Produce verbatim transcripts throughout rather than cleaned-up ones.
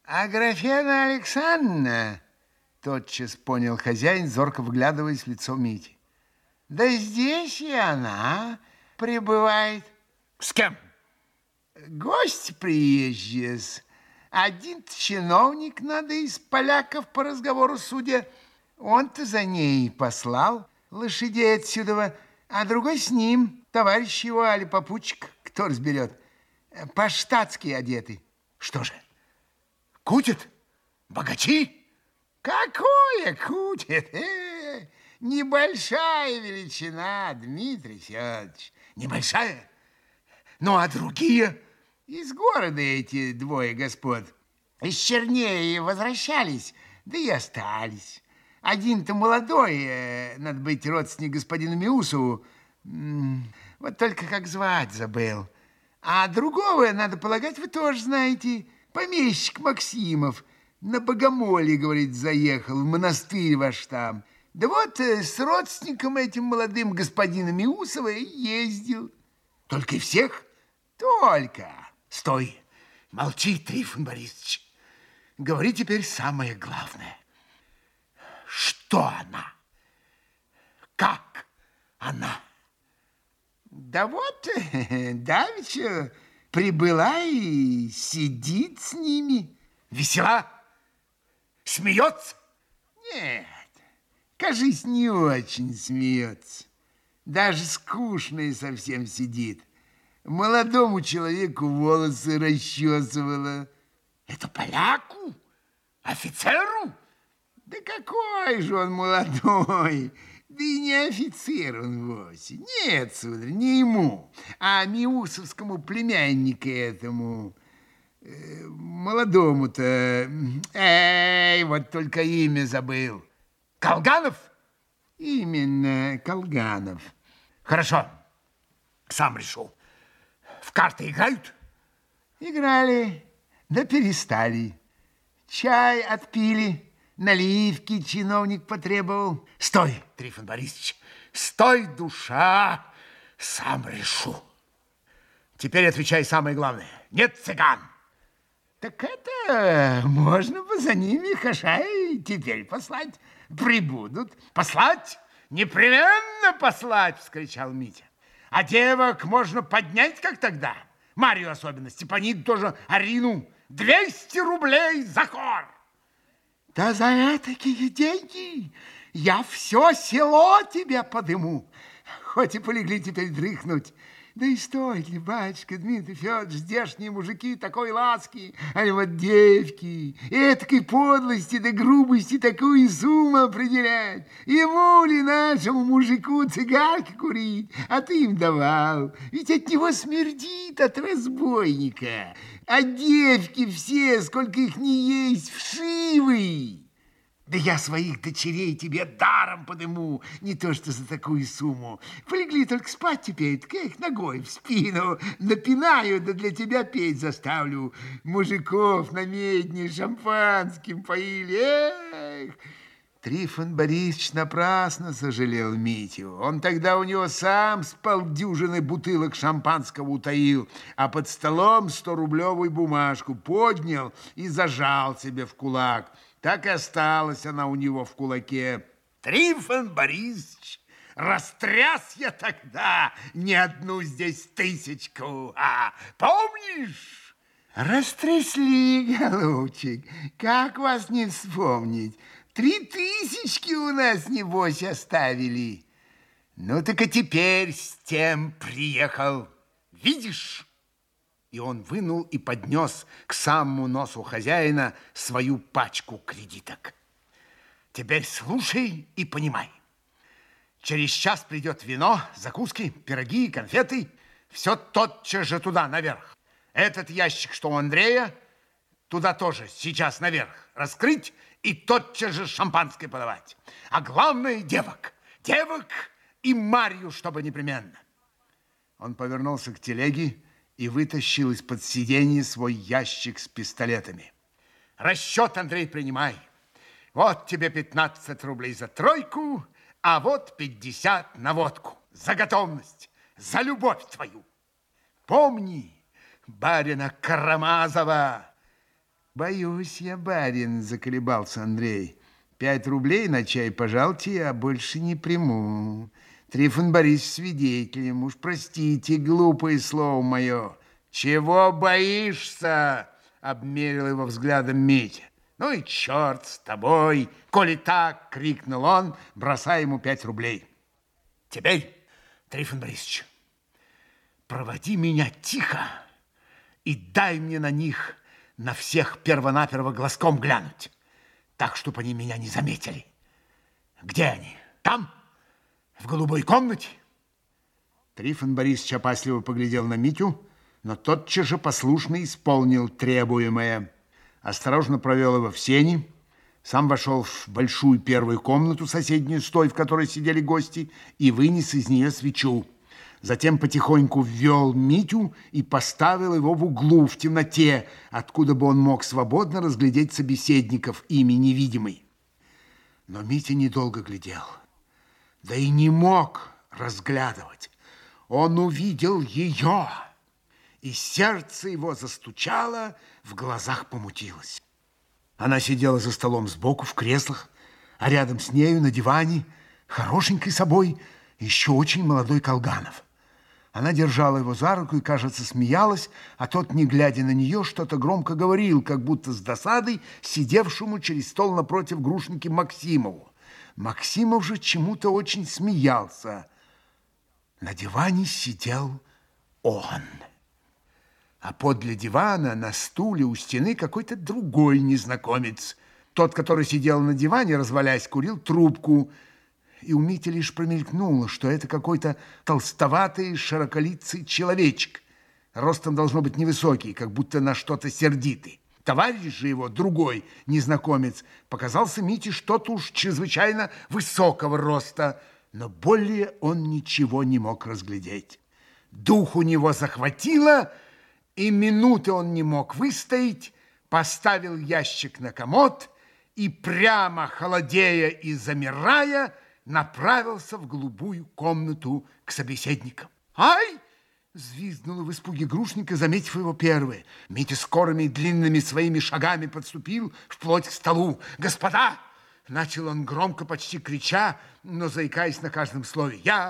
Аграфена Александровна, тотчас понял хозяин, зорко вглядываясь в лицо Мити. Да здесь и она пребывает. С кем? Гость приезжий. Один чиновник надо из поляков по разговору судя. Он-то за ней послал лошадей отсюда, а другой с ним, товарищ его, али попутчик, кто разберет, по-штатски одеты. Что же, кутят? Богачи? Какое кутят? Э, небольшая величина, Дмитрий Федорович. Небольшая? Ну, а другие? Из города эти двое господ. Из Чернеи возвращались, да и остались. Один-то молодой, э, надо быть, родственник господину Миусову. Вот только как звать забыл. А другого, надо полагать, вы тоже знаете. Помещик Максимов. На Богомолье, говорит, заехал, в монастырь ваш там. Да вот э, с родственником этим молодым господина Миусова и ездил. Только и всех? Только. Стой, молчи, Трифон Борисович. Говори теперь самое главное. Что она? Как она? Да вот, давеча прибыла и сидит с ними. Весела? Смеется? Нет, кажись, не очень смеется. Даже скучно совсем сидит. Молодому человеку волосы расчесывала. Это поляку? Офицеру? Да какой же он молодой! Да и не офицер он вовсе. Нет, сударь, не ему, а миусовскому племяннику этому, э, молодому-то. Эй, вот только имя забыл. Колганов? Именно, Колганов. Хорошо, сам решу. В карты играют? Играли, да перестали. Чай отпили. Наливки чиновник потребовал. Стой, Трифон Борисович, стой, душа, сам решу. Теперь отвечай самое главное. Нет цыган. Так это можно бы за ними хашай теперь послать. Прибудут. Послать? Непременно послать, вскричал Митя. А девок можно поднять, как тогда. Марию особенно, Степаниду тоже, Арину. Двести рублей за хор. Да за такие деньги я все село тебе подыму. Хоть и полегли теперь дрыхнуть. Да и стоит ли, батюшка Дмитрий Федорович, здешние мужики такой ласки, а вот девки, этакой подлости да грубости такую сумму определять. Ему ли нашему мужику цигарки курить, а ты им давал? Ведь от него смердит от разбойника. А девки все, сколько их не есть, вшивы. Да я своих дочерей тебе даром подыму, не то что за такую сумму. Полегли только спать теперь, так я их ногой в спину напинаю, да для тебя петь заставлю. Мужиков на медне шампанским поили. Эх! Трифон Борисович напрасно сожалел Митю. Он тогда у него сам с полдюжины бутылок шампанского утаил, а под столом сторублевую бумажку поднял и зажал себе в кулак. Так и осталась она у него в кулаке. Трифон Борисович, растряс я тогда не одну здесь тысячку, а помнишь? Растрясли, голубчик, как вас не вспомнить? Три тысячки у нас, небось, оставили. Ну, так и теперь с тем приехал. Видишь? И он вынул и поднес к самому носу хозяина свою пачку кредиток. Теперь слушай и понимай. Через час придет вино, закуски, пироги, конфеты. Все тотчас же туда, наверх. Этот ящик, что у Андрея, туда тоже сейчас наверх раскрыть и тотчас же шампанское подавать. А главное, девок. Девок и Марью, чтобы непременно. Он повернулся к телеге и вытащил из-под сиденья свой ящик с пистолетами. Расчет, Андрей, принимай. Вот тебе пятнадцать рублей за тройку, а вот пятьдесят на водку. За готовность, за любовь твою. Помни барина Карамазова. Боюсь я, барин, заколебался Андрей. Пять рублей на чай, пожалуйте, я больше не приму. Трифон Борисович свидетелем, уж простите глупое слово мое. Чего боишься? Обмерил его взглядом Митя. Ну и черт с тобой, коли так, крикнул он, бросая ему пять рублей. Теперь, Трифон Борисович, проводи меня тихо и дай мне на них на всех перво-наперво глазком глянуть, так, чтобы они меня не заметили. Где они? Там? В голубой комнате? Трифон Борисович опасливо поглядел на Митю, но тотчас же послушно исполнил требуемое. Осторожно провел его в сени, сам вошел в большую первую комнату, соседнюю с той, в которой сидели гости, и вынес из нее свечу. Затем потихоньку ввел Митю и поставил его в углу в темноте, откуда бы он мог свободно разглядеть собеседников, ими невидимый. Но Митя недолго глядел, да и не мог разглядывать. Он увидел ее, и сердце его застучало, в глазах помутилось. Она сидела за столом сбоку в креслах, а рядом с нею на диване, хорошенький собой, еще очень молодой Колганов. Она держала его за руку и, кажется, смеялась, а тот, не глядя на нее, что-то громко говорил, как будто с досадой сидевшему через стол напротив Грушники Максимову. Максимов же чему-то очень смеялся. На диване сидел он. А подле дивана на стуле у стены какой-то другой незнакомец. Тот, который сидел на диване, развалясь, курил трубку. И у Мити лишь промелькнуло, что это какой-то толстоватый, широколицый человечек. Ростом должно быть невысокий, как будто на что-то сердитый. Товарищ же его, другой незнакомец, показался Мите что-то уж чрезвычайно высокого роста, но более он ничего не мог разглядеть. Дух у него захватило, и минуты он не мог выстоять, поставил ящик на комод и, прямо холодея и замирая, направился в голубую комнату к собеседникам. «Ай!» — взвизгнула в испуге Грушника, заметив его первое. Митя скорыми и длинными своими шагами подступил вплоть к столу. «Господа!» — начал он громко, почти крича, но заикаясь на каждом слове. «Я...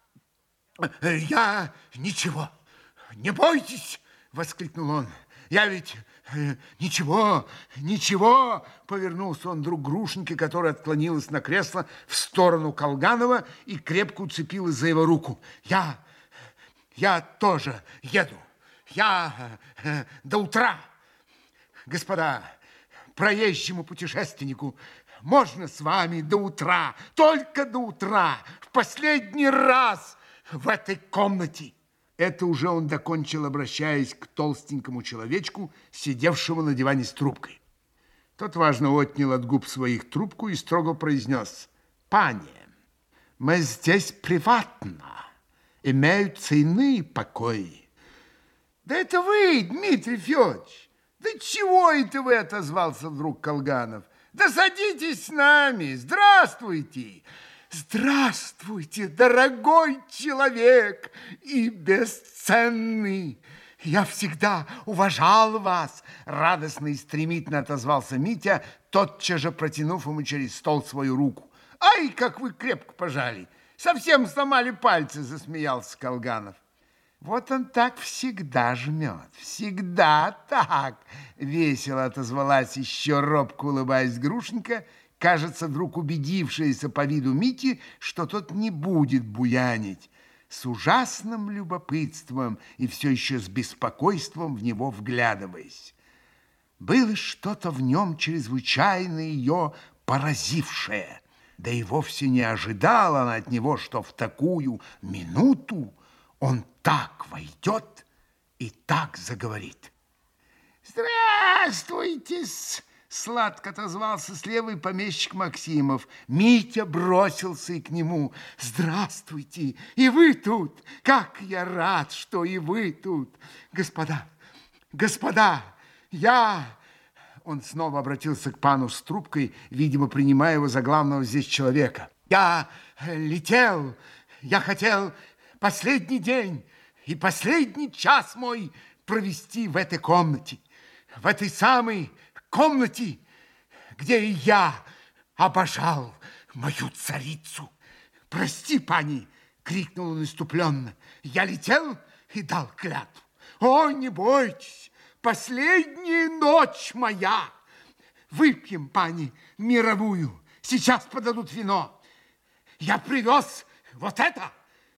я... ничего! Не бойтесь!» — воскликнул он. «Я ведь... ничего, ничего!» Повернулся он вдруг к Грушнике, которая отклонилась на кресло в сторону Колганова и крепко уцепилась за его руку. «Я... я тоже еду. Я... до утра. Господа, проезжему путешественнику, можно с вами до утра, только до утра, в последний раз в этой комнате». Это уже он докончил, обращаясь к толстенькому человечку, сидевшему на диване с трубкой. Тот важно отнял от губ своих трубку и строго произнес: «Пане, мы здесь приватно, имеются иные покои». «Да это вы, Дмитрий Федорович! Да чего это вы?» — отозвался вдруг Колганов. «Да садитесь с нами! Здравствуйте!» «Здравствуйте, дорогой человек и бесценный! Я всегда уважал вас!» Радостно и стремительно отозвался Митя, тотчас же протянув ему через стол свою руку. «Ай, как вы крепко пожали! Совсем сломали пальцы!» — засмеялся Колганов. «Вот он так всегда жмет, всегда так!» — весело отозвалась еще робко улыбаясь Грушенька, кажется, вдруг убедившаяся по виду Мити, что тот не будет буянить, с ужасным любопытством и все еще с беспокойством в него вглядываясь. Было что-то в нем чрезвычайно ее поразившее, да и вовсе не ожидала она от него, что в такую минуту он так войдет и так заговорит. «Здравствуйте-с!» Сладко отозвался с левой помещик Максимов. Митя бросился и к нему. «Здравствуйте! И вы тут! Как я рад, что и вы тут! Господа! Господа! Я...» Он снова обратился к пану с трубкой, видимо, принимая его за главного здесь человека. «Я летел, я хотел последний день и последний час мой провести в этой комнате, в этой самой комнате, где и я обожал мою царицу. Прости, пани, крикнул он иступленно. Я летел и дал клятву. О, не бойтесь, последняя ночь моя. Выпьем, пани, мировую. Сейчас подадут вино. Я привез вот это.